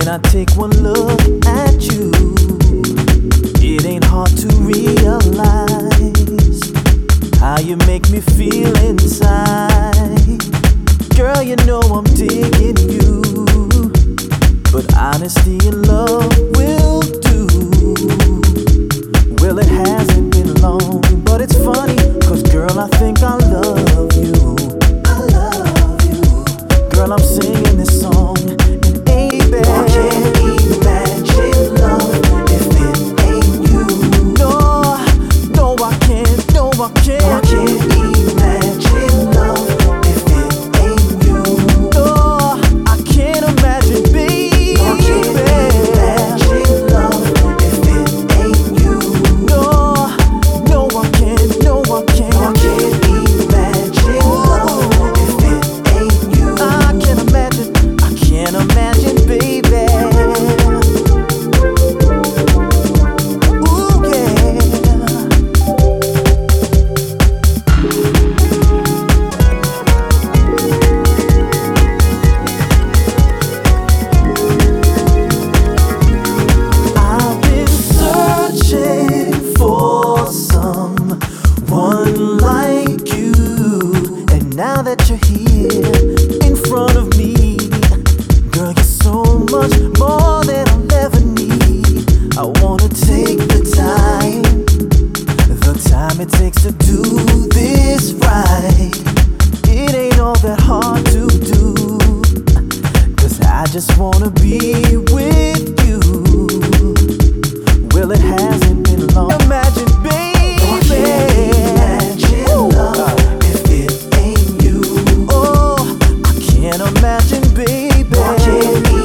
I take one look at you, it ain't hard to realize how you make me feel inside. Girl, you know I'm digging you, but honesty and love will do. Well, it hasn't been long, but it's funny, 'cause girl, I think I love you. I love you. Girl, I'm singing this song, and baby, I can't imagine love if it ain't you. No, no, I can't, no, I can't. I can't imagine love if it ain't you. No, I can't imagine, baby. I can't imagine love if it ain't you. No, no, I can't, no, I can't. I can't imagine love if it ain't you. I can't imagine, baby. Ooh, yeah. I've been searching for someone like you, and now that you're here in front of me, girl, you're so much more than I'll ever need. I wanna take the time it takes to do this right. It ain't all that hard to do, 'cause I just wanna be with you. Well, it hasn't been long. Imagine, baby. I can't imagine love if it ain't you. Oh, I can't imagine, baby. I can't